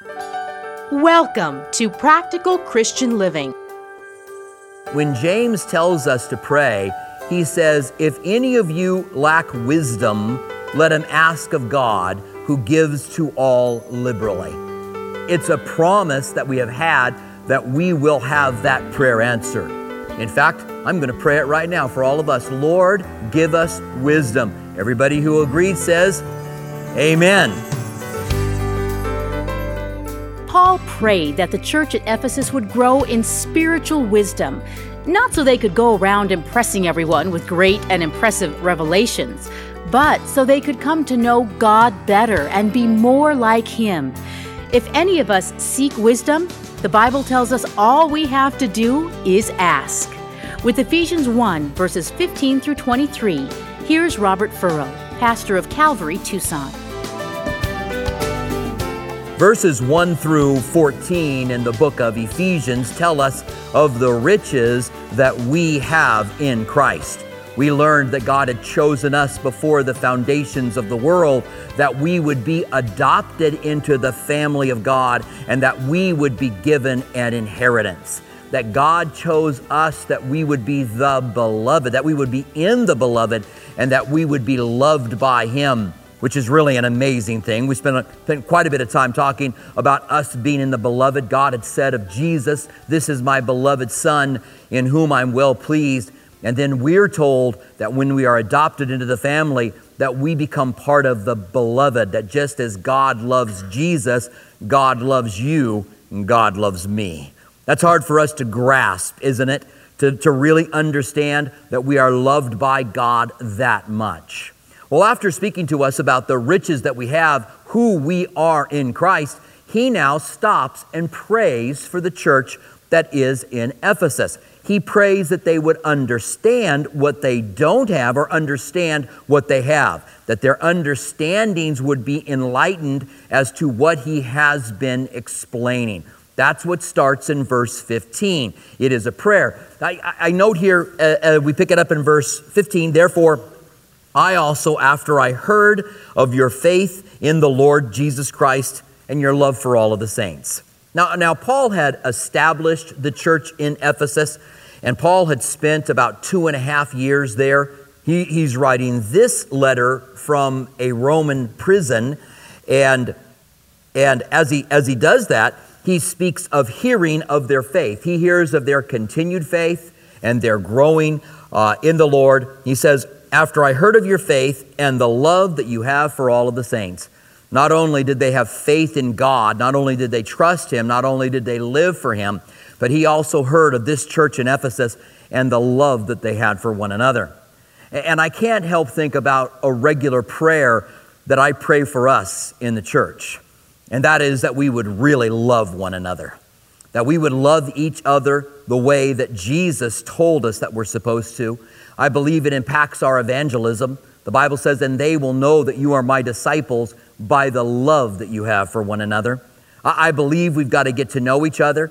Welcome to Practical Christian Living. When James tells us to pray, he says, if any of you lack wisdom, let him ask of God, who gives to all liberally. It's a promise that we have had that we will have that prayer answered. In fact, I'm going to pray it right now for all of us. Lord, give us wisdom. Everybody who agrees says, Amen. Paul prayed that the church at Ephesus would grow in spiritual wisdom, not so they could go around impressing everyone with great and impressive revelations, but so they could come to know God better and be more like Him. If any of us seek wisdom, the Bible tells us all we have to do is ask. With Ephesians 1, verses 15 through 23, here's Robert Furrow, pastor of Calvary, Tucson. Verses 1 through 14 in the book of Ephesians tell us of the riches that we have in Christ. We learned that God had chosen us before the foundations of the world, that we would be adopted into the family of God, and that we would be given an inheritance. That God chose us that we would be the beloved, that we would be in the beloved, and that we would be loved by Him, which is really an amazing thing. We spent quite a bit of time talking about us being in the beloved. God had said of Jesus, "This is my beloved Son, in whom I'm well pleased." And then we're told that when we are adopted into the family, that we become part of the beloved, that just as God loves Jesus, God loves you, and God loves me. That's hard for us to grasp, isn't it? To really understand that we are loved by God that much. Well, after speaking to us about the riches that we have, who we are in Christ, he now stops and prays for the church that is in Ephesus. He prays that they would understand what they don't have or understand what they have, that their understandings would be enlightened as to what he has been explaining. That's what starts in verse 15. It is a prayer. I note here, we pick it up in verse 15, therefore, I also, after I heard of your faith in the Lord Jesus Christ and your love for all of the saints. Now, Paul had established the church in Ephesus, and Paul had spent about 2.5 years there. He's writing this letter from a Roman prison, and as he does that, he speaks of hearing of their faith. He hears of their continued faith and their growing in the Lord. He says, after I heard of your faith and the love that you have for all of the saints. Not only did they have faith in God, not only did they trust Him, not only did they live for Him, but he also heard of this church in Ephesus and the love that they had for one another. And I can't help think about a regular prayer that I pray for us in the church. And that is that we would really love one another. That we would love each other the way that Jesus told us that we're supposed to. I believe it impacts our evangelism. The Bible says, and they will know that you are my disciples by the love that you have for one another. I believe we've got to get to know each other.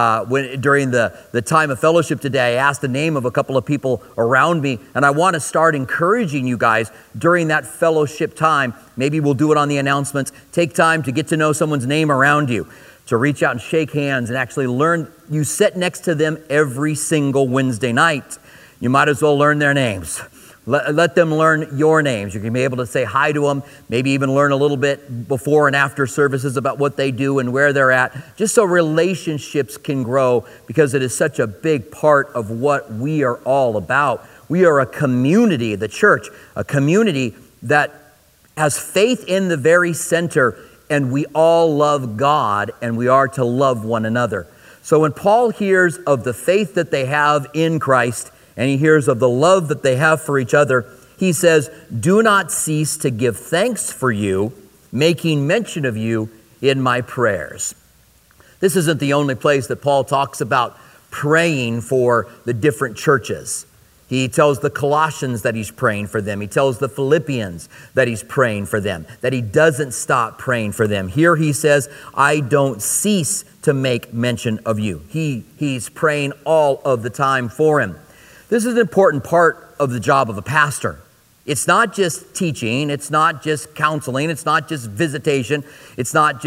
During the time of fellowship today, I asked the name of a couple of people around me, and I want to start encouraging you guys during that fellowship time. Maybe we'll do it on the announcements. Take time to get to know someone's name around you, to reach out and shake hands and actually learn. You sit next to them every single Wednesday night. You might as well learn their names. Let them learn your names. You can be able to say hi to them, maybe even learn a little bit before and after services about what they do and where they're at, just so relationships can grow, because it is such a big part of what we are all about. We are a community, the church, a community that has faith in the very center, and we all love God, and we are to love one another. So when Paul hears of the faith that they have in Christ, and he hears of the love that they have for each other, he says, do not cease to give thanks for you, making mention of you in my prayers. This isn't the only place that Paul talks about praying for the different churches. He tells the Colossians that he's praying for them. He tells the Philippians that he's praying for them, that he doesn't stop praying for them. Here he says, I don't cease to make mention of you. He's praying all of the time for him. This is an important part of the job of a pastor. It's not just teaching, it's not just counseling, it's not just visitation, it's not just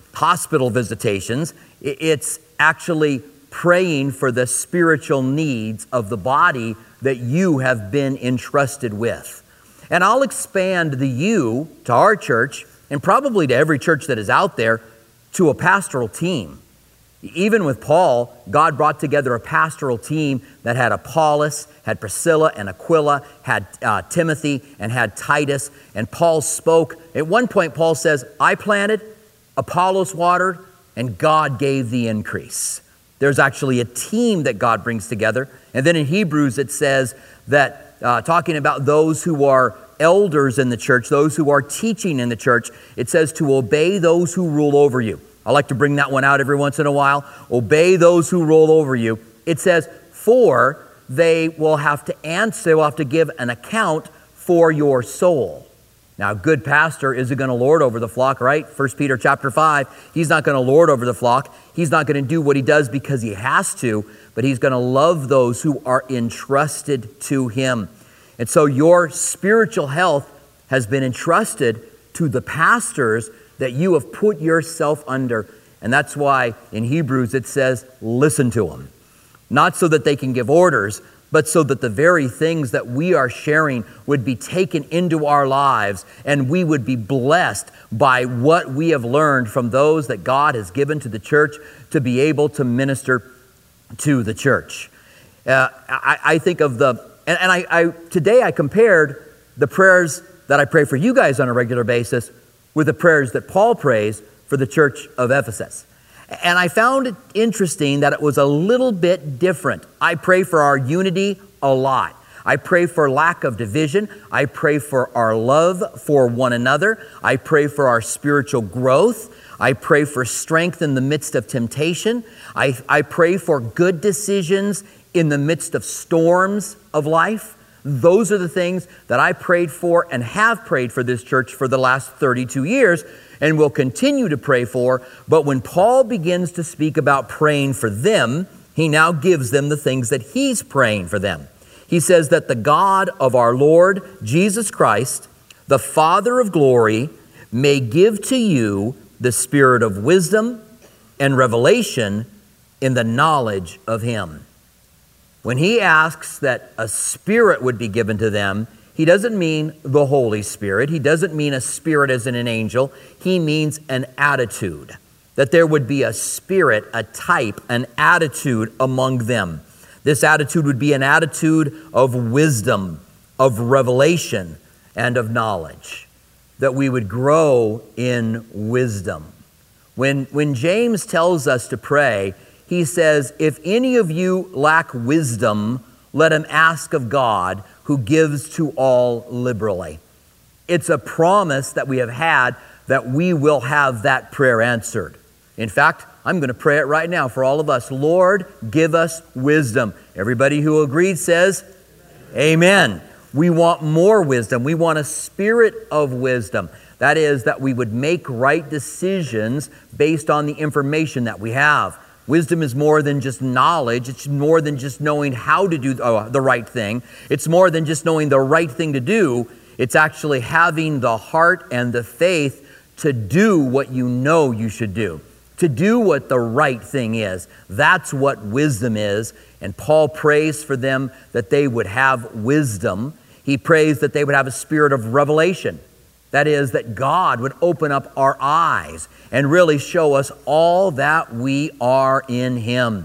hospital visitations. It's actually praying for the spiritual needs of the body that you have been entrusted with. And I'll expand the you to our church, and probably to every church that is out there, to a pastoral team. Even with Paul, God brought together a pastoral team that had Apollos, had Priscilla and Aquila, had Timothy, and had Titus. And Paul spoke. At one point, Paul says, I planted, Apollos watered, and God gave the increase. There's actually a team that God brings together. And then in Hebrews, it says that, talking about those who are elders in the church, those who are teaching in the church, it says to obey those who rule over you. I like to bring that one out every once in a while. Obey those who rule over you. It says, for they will have to answer, they will have to give an account for your soul. Now, a good pastor isn't going to lord over the flock, right? 1 Peter chapter 5, he's not going to lord over the flock. He's not going to do what he does because he has to, but he's going to love those who are entrusted to him. And so your spiritual health has been entrusted to the pastors that you have put yourself under. And that's why in Hebrews it says, listen to them. Not so that they can give orders, but so that the very things that we are sharing would be taken into our lives and we would be blessed by what we have learned from those that God has given to the church to be able to minister to the church. I think of today I compared the prayers that I pray for you guys on a regular basis with the prayers that Paul prays for the church of Ephesus. And I found it interesting that it was a little bit different. I pray for our unity a lot. I pray for lack of division. I pray for our love for one another. I pray for our spiritual growth. I pray for strength in the midst of temptation. I pray for good decisions in the midst of storms of life. Those are the things that I prayed for and have prayed for this church for the last 32 years and will continue to pray for. But when Paul begins to speak about praying for them, he now gives them the things that he's praying for them. He says that the God of our Lord Jesus Christ, the Father of glory, may give to you the spirit of wisdom and revelation in the knowledge of him. When he asks that a spirit would be given to them, he doesn't mean the Holy Spirit. He doesn't mean a spirit as in an angel. He means an attitude, that there would be a spirit, a type, an attitude among them. This attitude would be an attitude of wisdom, of revelation, and of knowledge, that we would grow in wisdom. When James tells us to pray, he says, if any of you lack wisdom, let him ask of God, who gives to all liberally. It's a promise that we have had that we will have that prayer answered. In fact, I'm going to pray it right now for all of us. Lord, give us wisdom. Everybody who agreed says, amen. We want more wisdom. We want a spirit of wisdom. That is, that we would make right decisions based on the information that we have. Wisdom is more than just knowledge. It's more than just knowing how to do the right thing. It's more than just knowing the right thing to do. It's actually having the heart and the faith to do what you know you should do, to do what the right thing is. That's what wisdom is. And Paul prays for them that they would have wisdom. He prays that they would have a spirit of revelation. That is, that God would open up our eyes and really show us all that we are in him.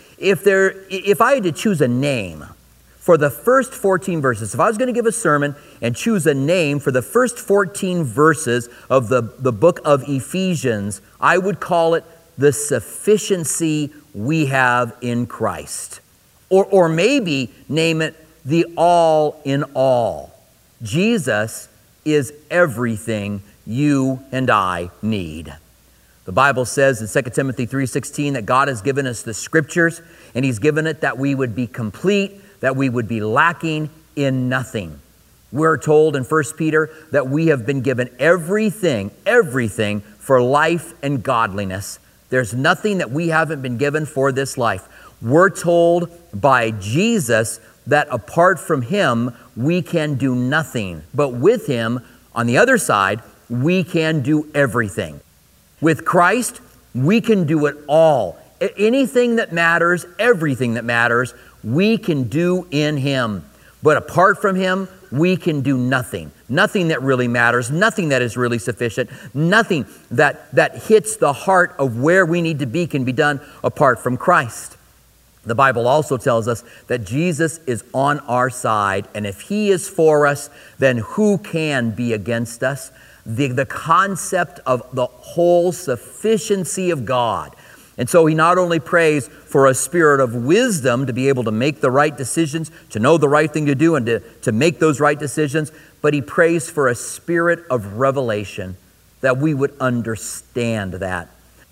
If I had to choose a name for the first 14 verses, if I was going to give a sermon and choose a name for the first 14 verses of the book of Ephesians, I would call it the sufficiency we have in Christ. Or maybe name it the all in all. Jesus is everything you and I need. The Bible says in 2 Timothy 3:16 that God has given us the scriptures, and he's given it that we would be complete, that we would be lacking in nothing. We're told in 1 Peter that we have been given everything for life and godliness. There's nothing that we haven't been given for this life. We're told by Jesus that apart from him, we can do nothing. But with him, on the other side, we can do everything. With Christ, we can do it all. Anything that matters, everything that matters, we can do in Him. But apart from Him, we can do nothing. Nothing that really matters, nothing that is really sufficient, nothing that hits the heart of where we need to be can be done apart from Christ. The Bible also tells us that Jesus is on our side, and if He is for us, then who can be against us? The concept of the whole sufficiency of God. And so he not only prays for a spirit of wisdom to be able to make the right decisions, to know the right thing to do and to make those right decisions, but he prays for a spirit of revelation that we would understand that.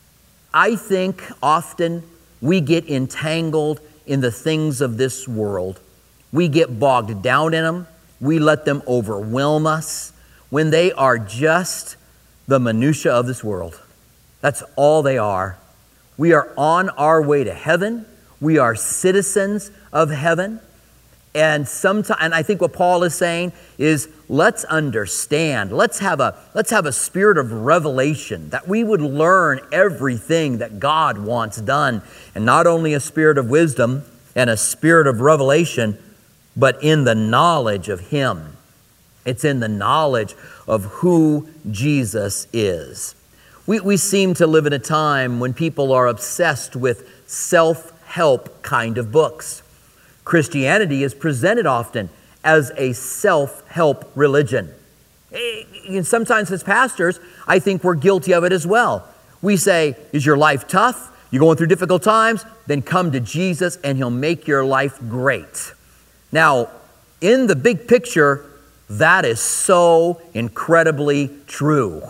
I think often we get entangled in the things of this world. We get bogged down in them. We let them overwhelm us when they are just the minutia of this world. That's all they are. We are on our way to heaven. We are citizens of heaven. And I think what Paul is saying is, let's understand. Let's have a spirit of revelation, that we would learn everything that God wants done. And not only a spirit of wisdom and a spirit of revelation, but in the knowledge of Him. It's in the knowledge of who Jesus is. We seem to live in a time when people are obsessed with self-help kind of books. Christianity is presented often as a self-help religion. And sometimes as pastors, I think we're guilty of it as well. We say, is your life tough? You're going through difficult times? Then come to Jesus and He'll make your life great. Now, in the big picture, that is so incredibly true.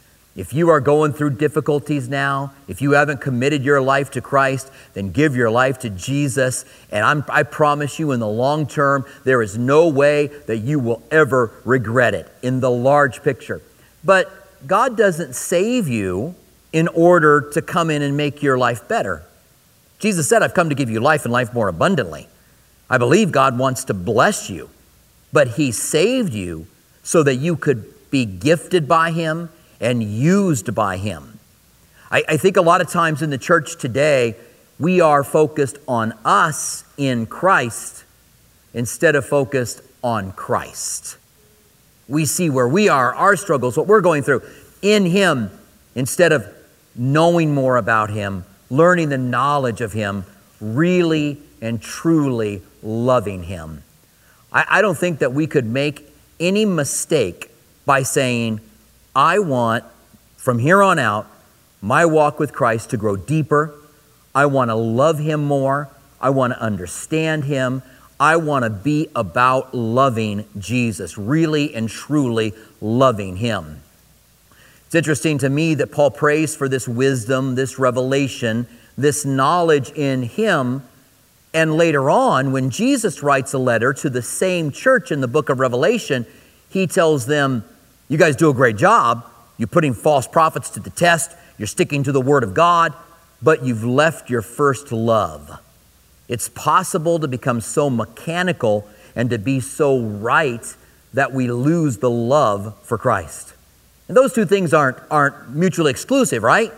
If you are going through difficulties now, if you haven't committed your life to Christ, then give your life to Jesus. And I promise you, in the long term, there is no way that you will ever regret it in the large picture. But God doesn't save you in order to come in and make your life better. Jesus said, I've come to give you life and life more abundantly. I believe God wants to bless you, but He saved you so that you could be gifted by Him and used by Him. I think a lot of times in the church today, we are focused on us in Christ instead of focused on Christ. We see where we are, our struggles, what we're going through in Him instead of knowing more about Him, learning the knowledge of Him, really and truly loving Him. I don't think that we could make any mistake by saying, I want, from here on out, my walk with Christ to grow deeper. I want to love Him more. I want to understand Him. I want to be about loving Jesus, really and truly loving Him. It's interesting to me that Paul prays for this wisdom, this revelation, this knowledge in Him. And later on, when Jesus writes a letter to the same church in the book of Revelation, he tells them, you guys do a great job. You're putting false prophets to the test. You're sticking to the Word of God, but you've left your first love. It's possible to become so mechanical and to be so right that we lose the love for Christ. And those two things aren't mutually exclusive, right?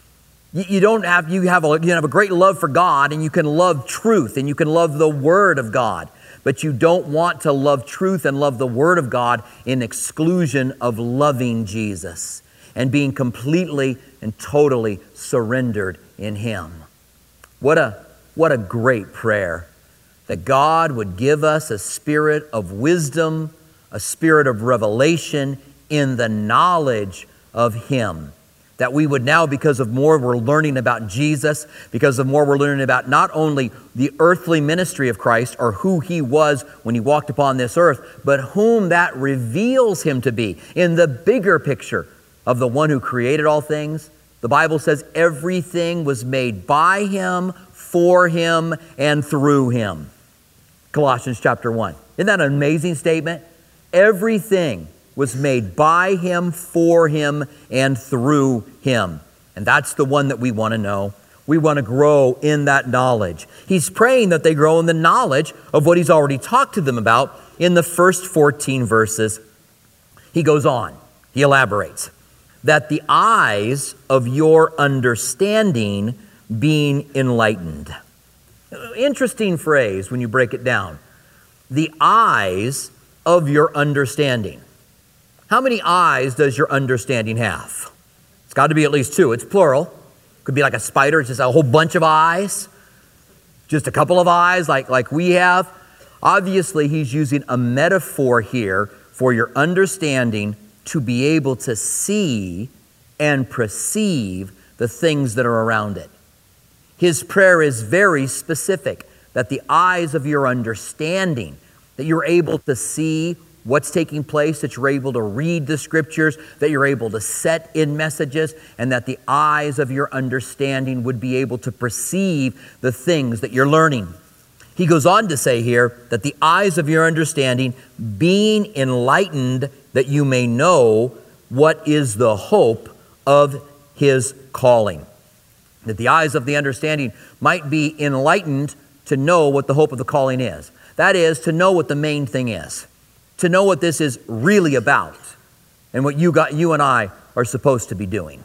You have a great love for God, and you can love truth, and you can love the Word of God. But you don't want to love truth and love the Word of God in exclusion of loving Jesus and being completely and totally surrendered in Him. What a great prayer, that God would give us a spirit of wisdom, a spirit of revelation in the knowledge of Him. That we would now, because of more we're learning about Jesus, because of more we're learning about not only the earthly ministry of Christ or who He was when He walked upon this earth, but whom that reveals Him to be in the bigger picture of the one who created all things. The Bible says everything was made by Him, for Him, and through Him. Colossians chapter 1. Isn't that an amazing statement? Everything was made by Him, for Him, and through Him. And that's the one that we want to know. We want to grow in that knowledge. He's praying that they grow in the knowledge of what He's already talked to them about in the first 14 verses. He goes on. He elaborates. that the eyes of your understanding being enlightened. Interesting phrase when you break it down. The eyes of your understanding. How many eyes does your understanding have? It's got to be at least two. It's plural. Could be like a spider, it's just a whole bunch of eyes. Just a couple of eyes like we have. Obviously, he's using a metaphor here for your understanding to be able to see and perceive the things that are around it. His prayer is very specific, that the eyes of your understanding, that you're able to see what's taking place, that you're able to read the scriptures, that you're able to set in messages, and that the eyes of your understanding would be able to perceive the things that you're learning. He goes on to say here that the eyes of your understanding being enlightened, that you may know what is the hope of his calling. That the eyes of the understanding might be enlightened to know what the hope of the calling is. That is, to know what the main thing is. To know what this is really about and what you and I are supposed to be doing.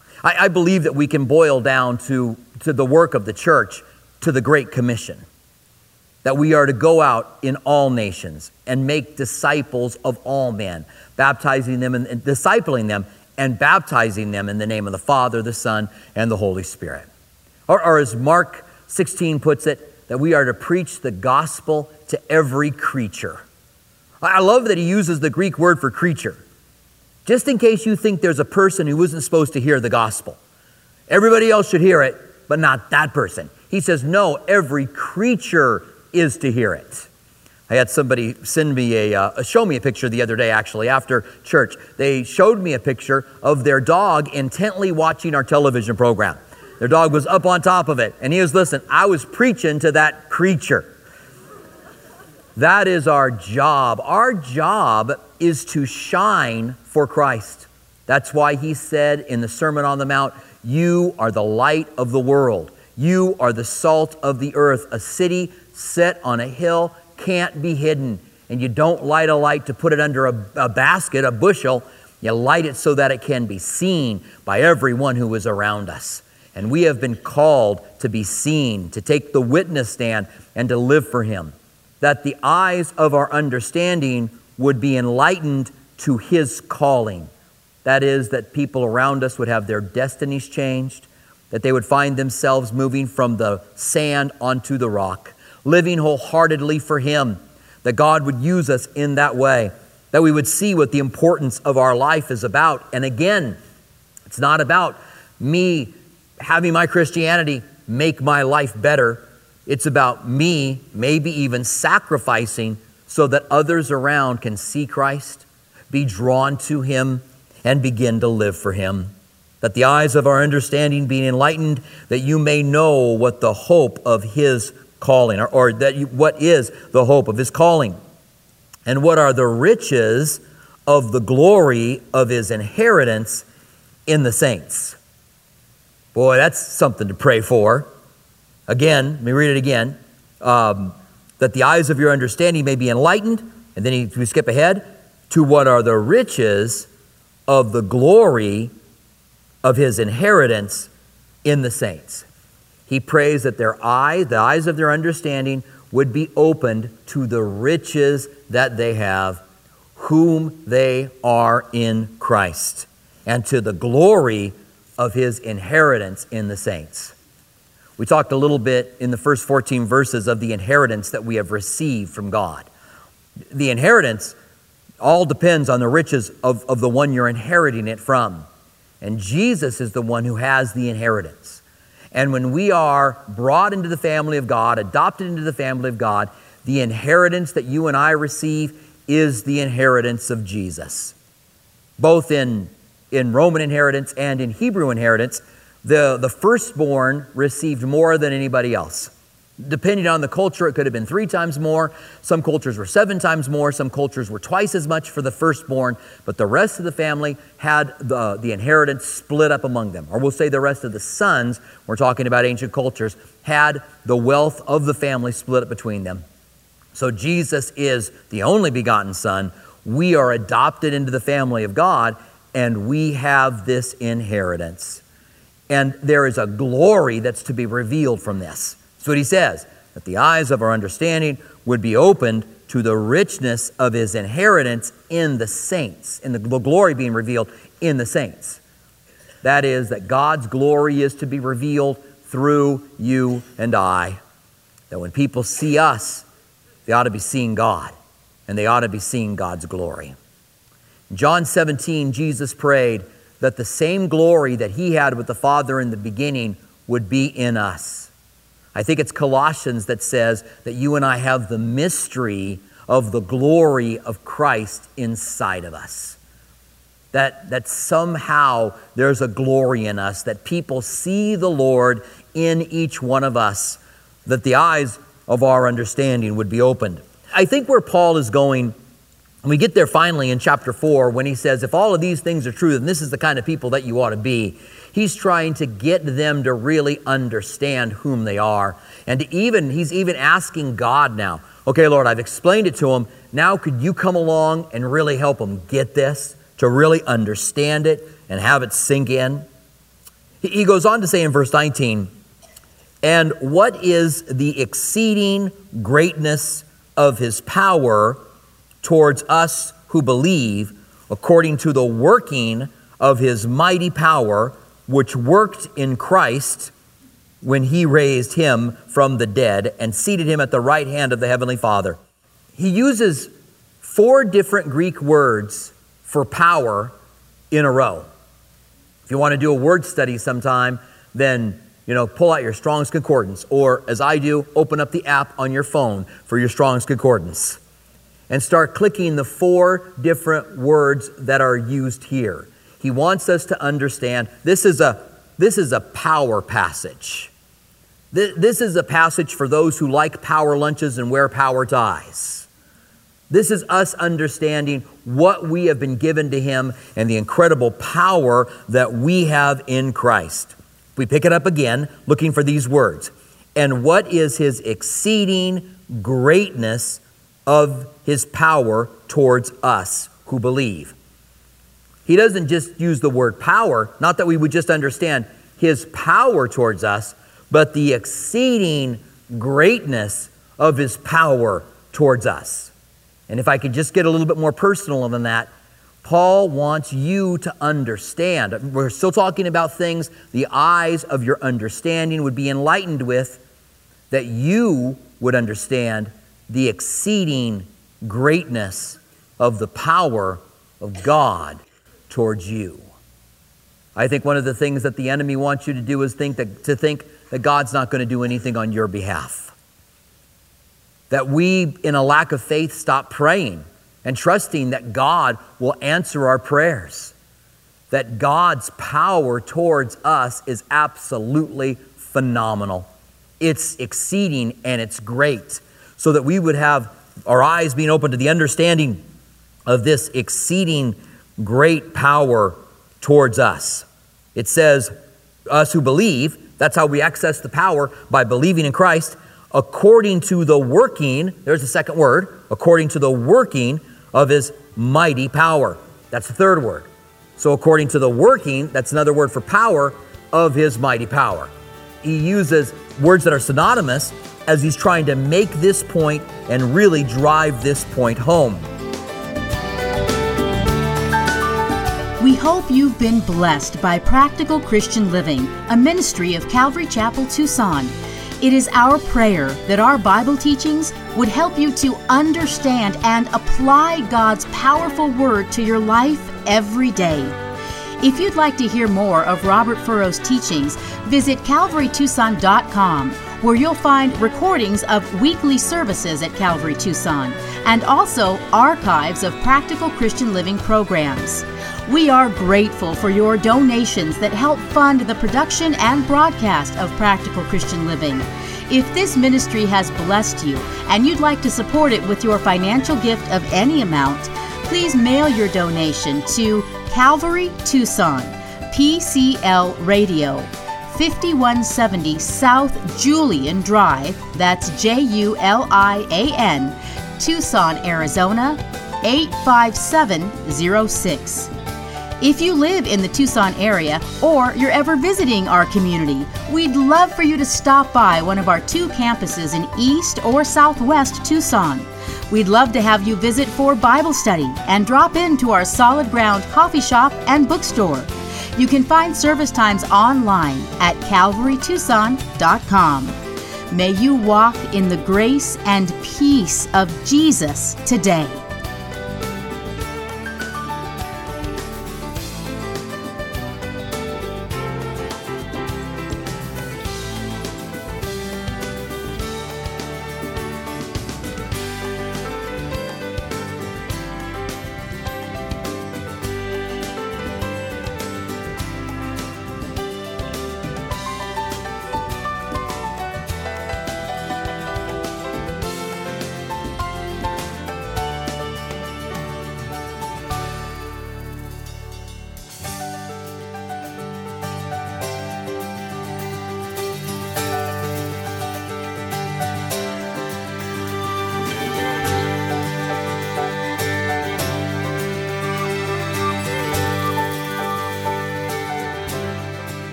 I believe that we can boil down to the work of the church, to the Great Commission. That we are to go out in all nations and make disciples of all men, baptizing them and discipling them and baptizing them in the name of the Father, the Son, and the Holy Spirit. Or as Mark 16 puts it, that we are to preach the gospel to every creature. I love that he uses the Greek word for creature. Just in case you think there's a person who isn't supposed to hear the gospel. Everybody else should hear it, but not that person. He says, no, every creature is to hear it. I had somebody send me show me a picture the other day, actually, after church. They showed me a picture of their dog intently watching our television program. Their dog was up on top of it, and he was listening. I was preaching to that creature. That is our job. Our job is to shine for Christ. That's why he said in the Sermon on the Mount, you are the light of the world. You are the salt of the earth. A city set on a hill can't be hidden. And you don't light a light to put it under a basket, a bushel. You light it so that it can be seen by everyone who is around us. And we have been called to be seen, to take the witness stand and to live for him. That the eyes of our understanding would be enlightened to his calling. That is, that people around us would have their destinies changed, that they would find themselves moving from the sand onto the rock, living wholeheartedly for him, that God would use us in that way, that we would see what the importance of our life is about. And again, it's not about me having my Christianity make my life better. It's about me maybe even sacrificing so that others around can see Christ, be drawn to him, and begin to live for him. That the eyes of our understanding being enlightened, that you may know what the hope of his calling, or what is the hope of his calling, and what are the riches of the glory of his inheritance in the saints. Boy, that's something to pray for. Again, let me read it again. That the eyes of your understanding may be enlightened, and then we skip ahead, to what are the riches of the glory of his inheritance in the saints. He prays that the eyes of their understanding would be opened to the riches that they have, whom they are in Christ, and to the glory of his inheritance in the saints. We talked a little bit in the first 14 verses of the inheritance that we have received from God. The inheritance all depends on the riches of the one you're inheriting it from. And Jesus is the one who has the inheritance. And when we are brought into the family of God, adopted into the family of God, the inheritance that you and I receive is the inheritance of Jesus. Both in Roman inheritance and in Hebrew inheritance, the firstborn received more than anybody else. Depending on the culture, it could have been 3 times more. Some cultures were 7 times more. Some cultures were twice as much for the firstborn. But the rest of the family had the inheritance split up among them. Or we'll say the rest of the sons, we're talking about ancient cultures, had the wealth of the family split up between them. So Jesus is the only begotten Son. We are adopted into the family of God. and we have this inheritance. And there is a glory that's to be revealed from this. That's what he says, that the eyes of our understanding would be opened to the richness of his inheritance in the saints, in the glory being revealed in the saints. That is, that God's glory is to be revealed through you and I. That when people see us, they ought to be seeing God, and they ought to be seeing God's glory. In John 17, Jesus prayed that the same glory that he had with the Father in the beginning would be in us. I think it's Colossians that says that you and I have the mystery of the glory of Christ inside of us. That somehow there's a glory in us, that people see the Lord in each one of us, that the eyes of our understanding would be opened. I think where Paul is going, and we get there finally in chapter 4 when he says, if all of these things are true, then this is the kind of people that you ought to be. He's trying to get them to really understand whom they are. And he's even asking God now, okay, Lord, I've explained it to them. Now could you come along and really help them get this, to really understand it and have it sink in? He goes on to say in verse 19, and what is the exceeding greatness of his power towards us who believe, according to the working of his mighty power, which worked in Christ when he raised him from the dead and seated him at the right hand of the heavenly Father. He uses 4 different Greek words for power in a row. If you want to do a word study sometime, then pull out your Strong's Concordance, or as I do, open up the app on your phone for your Strong's Concordance and start clicking the 4 different words that are used here. He wants us to understand this is a power passage. This is a passage for those who like power lunches and wear power ties. This is us understanding what we have been given to him and the incredible power that we have in Christ. We pick it up again, looking for these words. And what is his exceeding greatness of his power towards us who believe? He doesn't just use the word power, not that we would just understand his power towards us, but the exceeding greatness of his power towards us. And if I could just get a little bit more personal than that, Paul wants you to understand. We're still talking about things the eyes of your understanding would be enlightened with, that you would understand the exceeding greatness of the power of God towards you. I think one of the things that the enemy wants you to do is think that God's not going to do anything on your behalf. That we, in a lack of faith, stop praying and trusting that God will answer our prayers. That God's power towards us is absolutely phenomenal. It's exceeding and it's great. So that we would have our eyes being open to the understanding of this exceeding great power towards us. It says, us who believe, that's how we access the power, by believing in Christ, according to the working, there's the second word, according to the working of his mighty power. That's the third word. So according to the working, that's another word for power, of his mighty power. He uses words that are synonymous as he's trying to make this point and really drive this point home. We hope you've been blessed by Practical Christian Living, a ministry of Calvary Chapel, Tucson. It is our prayer that our Bible teachings would help you to understand and apply God's powerful word to your life every day. If you'd like to hear more of Robert Furrow's teachings, visit CalvaryTucson.com, where you'll find recordings of weekly services at Calvary Tucson and also archives of Practical Christian Living programs. We are grateful for your donations that help fund the production and broadcast of Practical Christian Living. If this ministry has blessed you and you'd like to support it with your financial gift of any amount, please mail your donation to Calvary Tucson, PCL Radio, 5170 South Julian Drive, that's Julian, Tucson, Arizona, 85706. If you live in the Tucson area or you're ever visiting our community, we'd love for you to stop by one of our 2 campuses in East or Southwest Tucson. We'd love to have you visit for Bible study and drop into our Solid Ground coffee shop and bookstore. You can find service times online at calvarytucson.com. May you walk in the grace and peace of Jesus today.